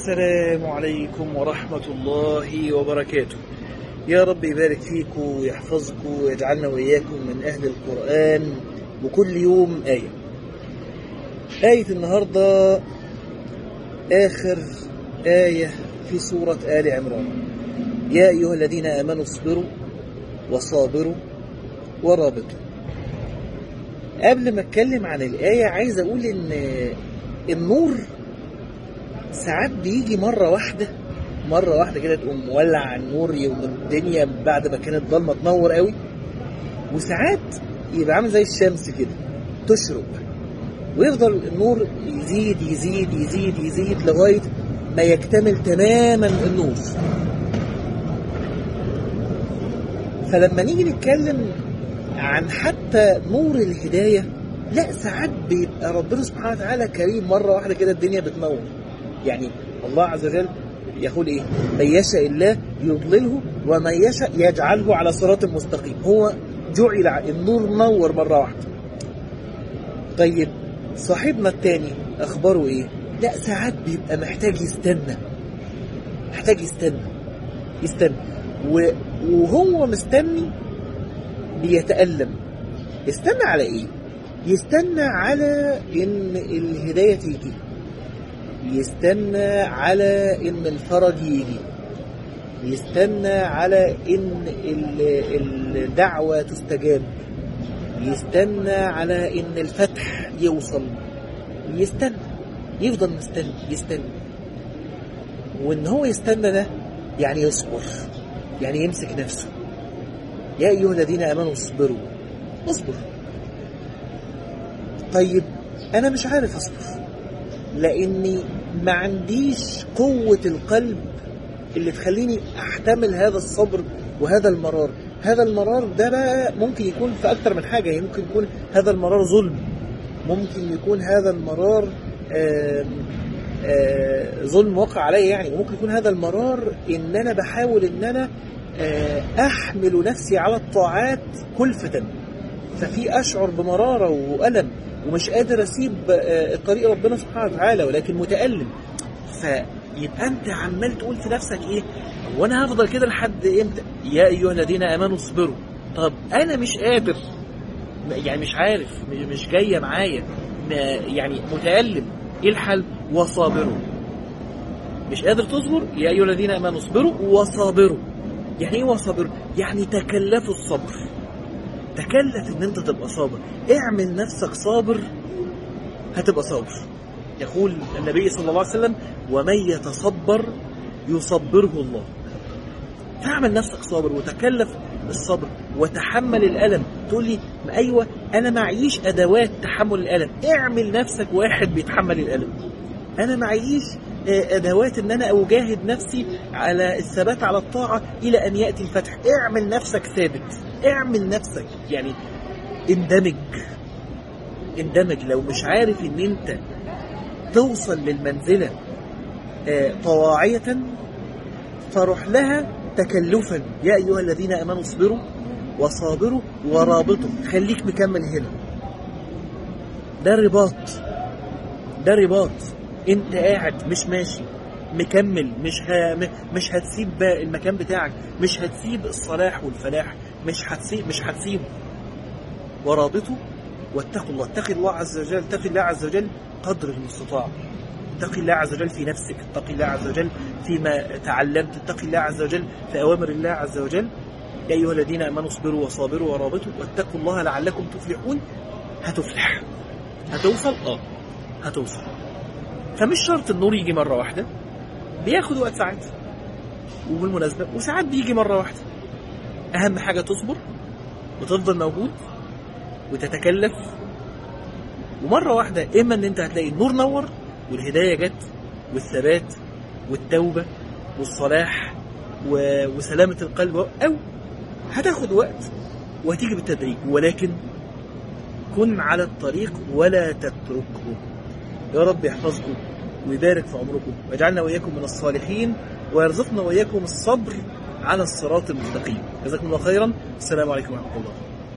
السلام عليكم ورحمة الله وبركاته. يا رب يبارك فيكم ويحفظكم ويجعلنا وإياكم من أهل القرآن، وكل يوم آية. آية النهاردة آخر آية في سورة آل عمران. يا أيها الذين آمنوا اصبروا وصابروا ورابطوا. قبل ما اتكلم عن الآية عايز أقول إن النور ساعات بيجي مرة واحدة كده تقوم مولع النور يوم الدنيا بعد ما كانت ضلمة تنور قوي، وساعات يبقى عامل زي الشمس كده تشرق ويفضل النور يزيد يزيد يزيد يزيد لغاية ما يكتمل تماما النور. فلما نيجي نتكلم عن حتى نور الهداية، لا ساعات بيبقى ربنا سبحانه وتعالى كريم، مرة واحدة كده الدنيا بتنور. يعني الله عز وجل يقول ايه؟ من يشاء الله يضلله ومن يشاء يجعله على صراط مستقيم. هو جعل النور نور مرة واحدة. طيب صاحبنا التاني اخباره ايه؟ لا ساعات بيبقى محتاج يستنى وهو مستني بيتألم. يستنى على ايه؟ يستنى على ان الهداية تيجي، يستنى على ان الفرج يجي، يستنى على ان الدعوة تستجاب، يستنى على ان الفتح يوصل، يستنى، يفضل يستنى. وان هو يستنى ده يعني يصبر، يعني يمسك نفسه. يا أيها الذين آمنوا اصبروا. طيب أنا مش عارف أصبر لأني ما عنديش قوة القلب اللي تخليني أحتمل هذا الصبر وهذا المرار. هذا المرار ده بقى ممكن يكون في أكتر من حاجة. ممكن يكون هذا المرار ظلم، ممكن يكون هذا المرار ظلم واقع علي يعني، وممكن يكون هذا المرار إن أنا بحاول إن أنا أحمل نفسي على الطاعات كلفة، ففي أشعر بمرارة وألم ومش قادر أسيب طريق ربنا سبحانه وتعالى، ولكن متألم. فيبقى أنت عمال تقول في نفسك إيه؟ وأنا هفضل كده لحد إمتى؟ يا أيها الذين آمنوا اصبروا. طب أنا مش قادر، يعني مش عارف، مش جاية معايا، يعني متألم. إيه الحل؟ وصابروا. مش قادر تصبر؟ يا أيها الذين آمنوا اصبروا وصابروا. يعني ايه وصابر؟ يعني تكلفوا الصبر. تكلف ان انت تبقى صابر. اعمل نفسك صابر هتبقى صابر. يقول النبي صلى الله عليه وسلم: ومن يتصبر يصبره الله. فاعمل نفسك صابر وتكلف الصبر وتحمل الألم. تقول لي ايوه انا معيش ادوات تحمل الألم. اعمل نفسك واحد بيتحمل الألم. انا معيش ادوات ان انا اجاهد نفسي على الثبات على الطاعة الى ان يأتي الفتح. اعمل نفسك ثابت، اعمل نفسك يعني اندمج. لو مش عارف ان انت توصل للمنزلة طواعية فروح لها تكلفا. يا ايها الذين امنوا اصبروا وصابروا ورابطوا. خليك مكمل هنا. ده رباط. انت قاعد مش ماشي، مكمل، مش هتسيب المكان بتاعك، مش هتسيب الصلاح والفلاح، مش هتسيبه. ورابطوا واتقوا الله. اتقي الله عز وجل، اتقي الله عز وجل قدر المستطاع. اتقي الله عز وجل في نفسك، اتقي الله عز وجل فيما تعلمت، اتقي الله عز وجل في أوامر الله عز وجل. يا أيها الذين آمنوا اصبروا وصابروا ورابطوا واتقوا الله لعلكم تفلحون. هتفلح، هتوصل. فمش شرط النور يجي مرة واحدة، بياخد وقت ساعات، وبالمناسبة وساعات بيجي مرة واحدة. أهم حاجة تصبر وتفضل موجود وتتكلف. ومرة واحدة إما أن أنت هتلاقي النور نور والهداية جت والثبات والتوبة والصلاح وسلامة القلب، أو هتاخد وقت وهتيجي بالتدريج، ولكن كن على الطريق ولا تتركه. يا رب يحفظكم ويبارك في عمركم ويجعلنا وإياكم من الصالحين ويرزقنا وإياكم الصبر على الصراط المستقيم. جزاكم الله خيرا. السلام عليكم ورحمة الله.